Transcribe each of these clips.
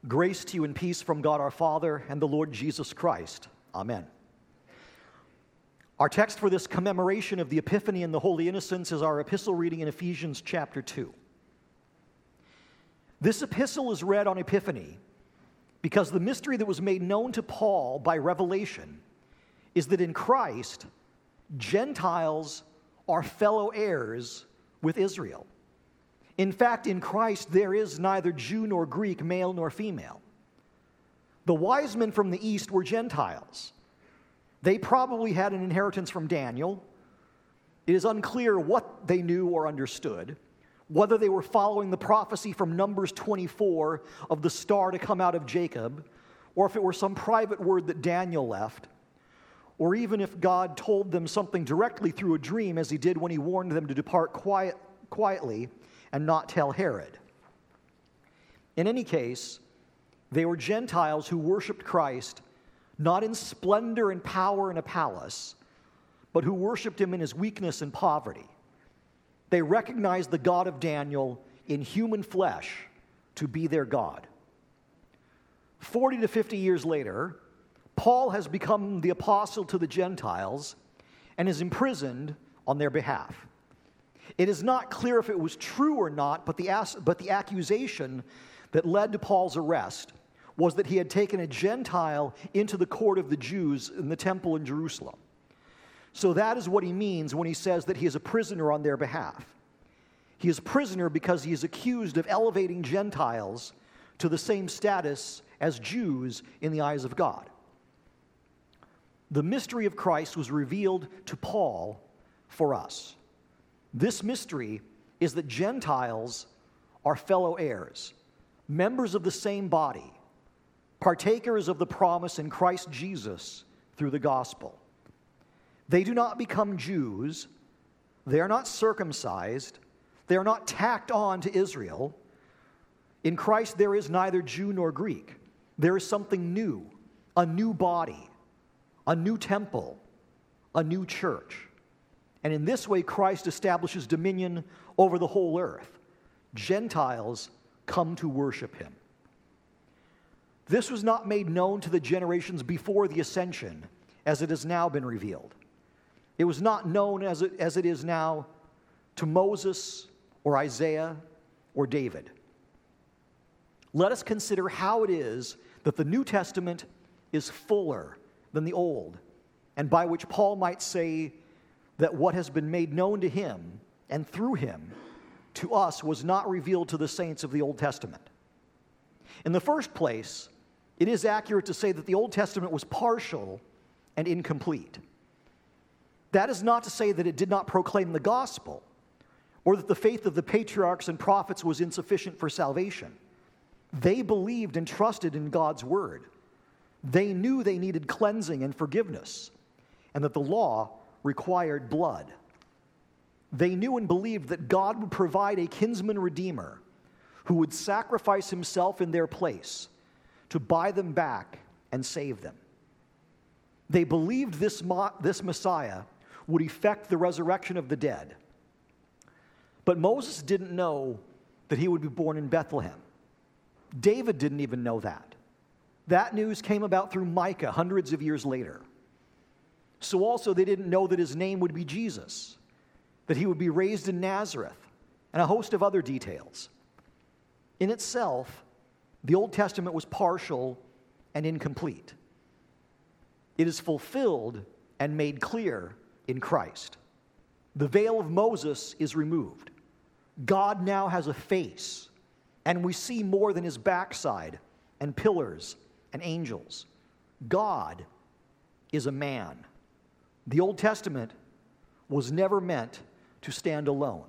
Grace to you and peace from God our Father and the Lord Jesus Christ. Amen. Our text for this commemoration of the Epiphany and the Holy Innocents is our epistle reading in Ephesians chapter 2. This epistle is read on Epiphany because the mystery that was made known to Paul by revelation is that in Christ, Gentiles are fellow heirs with Israel. In fact, in Christ, there is neither Jew nor Greek, male nor female. The wise men from the east were Gentiles. They probably had an inheritance from Daniel. It is unclear what they knew or understood, whether they were following the prophecy from Numbers 24 of the star to come out of Jacob, or if it were some private word that Daniel left, or even if God told them something directly through a dream, as he did when he warned them to depart quietly and not tell Herod. In any case, they were Gentiles who worshiped Christ not in splendor and power in a palace, but who worshiped him in his weakness and poverty. They recognized the God of Daniel in human flesh to be their God. 40 to 50 years later, Paul has become the apostle to the Gentiles and is imprisoned on their behalf. It is not clear if it was true or not, but the accusation that led to Paul's arrest was that he had taken a Gentile into the court of the Jews in the temple in Jerusalem. So that is what he means when he says that he is a prisoner on their behalf. He is a prisoner because he is accused of elevating Gentiles to the same status as Jews in the eyes of God. The mystery of Christ was revealed to Paul for us. This mystery is that Gentiles are fellow heirs, members of the same body, partakers of the promise in Christ Jesus through the gospel. They do not become Jews. They are not circumcised. They are not tacked on to Israel. In Christ there is neither Jew nor Greek. There is something new, a new body, a new temple, a new church. And in this way, Christ establishes dominion over the whole earth. Gentiles come to worship him. This was not made known to the generations before the ascension, as it has now been revealed. It was not known as it is now to Moses or Isaiah or David. Let us consider how it is that the New Testament is fuller than the Old, and by which Paul might say that what has been made known to him and through him to us was not revealed to the saints of the Old Testament. In the first place, it is accurate to say that the Old Testament was partial and incomplete. That is not to say that it did not proclaim the gospel, or that the faith of the patriarchs and prophets was insufficient for salvation. They believed and trusted in God's word. They knew they needed cleansing and forgiveness, and that the law required blood. They knew and believed that God would provide a kinsman redeemer who would sacrifice himself in their place to buy them back and save them. They believed this Messiah would effect the resurrection of the dead. But Moses didn't know that he would be born in Bethlehem. David didn't even know that. That news came about through Micah hundreds of years later. So also they didn't know that his name would be Jesus, that he would be raised in Nazareth, and a host of other details. In itself, the Old Testament was partial and incomplete. It is fulfilled and made clear in Christ. The veil of Moses is removed. God now has a face, and we see more than his backside and pillars and angels. God is a man. The Old Testament was never meant to stand alone.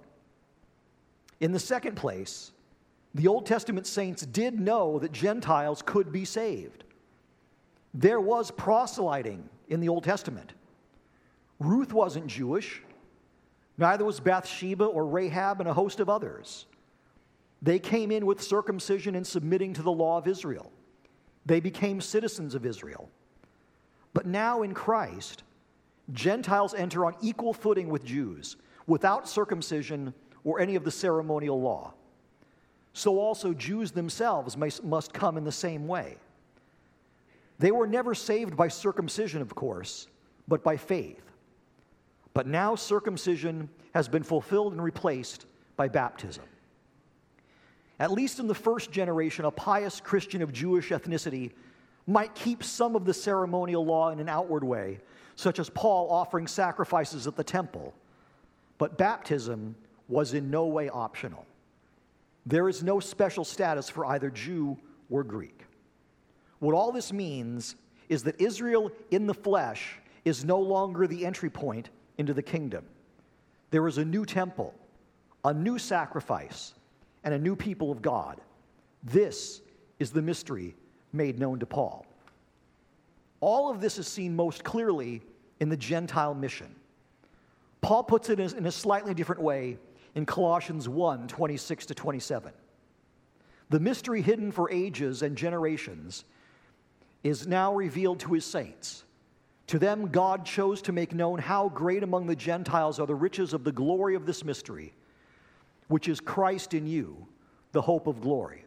In the second place, the Old Testament saints did know that Gentiles could be saved. There was proselyting in the Old Testament. Ruth wasn't Jewish. Neither was Bathsheba or Rahab and a host of others. They came in with circumcision and submitting to the law of Israel. They became citizens of Israel. But now in Christ, Gentiles enter on equal footing with Jews, without circumcision or any of the ceremonial law. so also Jews themselves must come in the same way. They were never saved by circumcision, of course, but by faith. But now circumcision has been fulfilled and replaced by baptism. At least in the first generation, a pious Christian of Jewish ethnicity might keep some of the ceremonial law in an outward way, such as Paul offering sacrifices at the temple. But baptism was in no way optional. There is no special status for either Jew or Greek. What all this means is that Israel in the flesh is no longer the entry point into the kingdom. There is a new temple, a new sacrifice, and a new people of God. This is the mystery made known to Paul. All of this is seen most clearly in the Gentile mission. Paul puts it in a slightly different way in Colossians 1, 26 to 27. The mystery hidden for ages and generations is now revealed to his saints. To them God chose to make known how great among the Gentiles are the riches of the glory of this mystery, which is Christ in you, the hope of glory.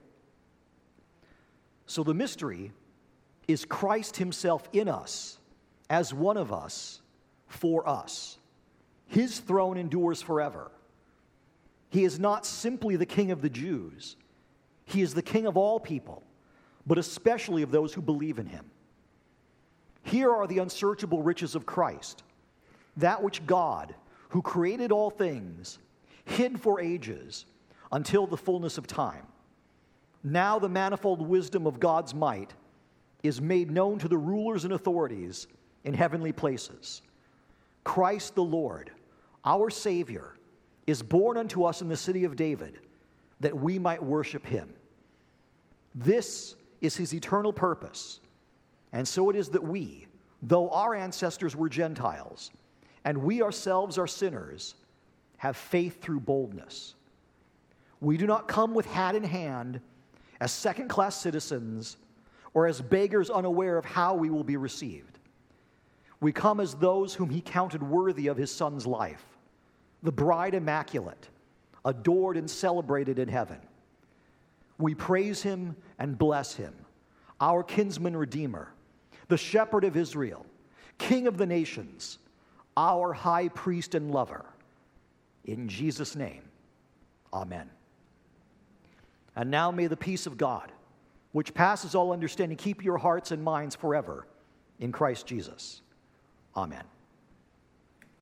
So the mystery is Christ himself in us, as one of us, for us. His throne endures forever. He is not simply the King of the Jews. He is the King of all people, but especially of those who believe in him. Here are the unsearchable riches of Christ, that which God, who created all things, hid for ages until the fullness of time. Now the manifold wisdom of God's might is made known to the rulers and authorities in heavenly places. Christ the Lord, our Savior, is born unto us in the city of David, that we might worship him. This is his eternal purpose, and so it is that we, though our ancestors were Gentiles, and we ourselves are sinners, have faith through boldness. We do not come with hat in hand as second-class citizens or as beggars unaware of how we will be received. We come as those whom he counted worthy of his Son's life, the bride immaculate, adored and celebrated in heaven. We praise him and bless him, our kinsman redeemer, the shepherd of Israel, king of the nations, our high priest and lover. In Jesus' name, amen. And now may the peace of God, which passes all understanding, keep your hearts and minds forever in Christ Jesus. Amen.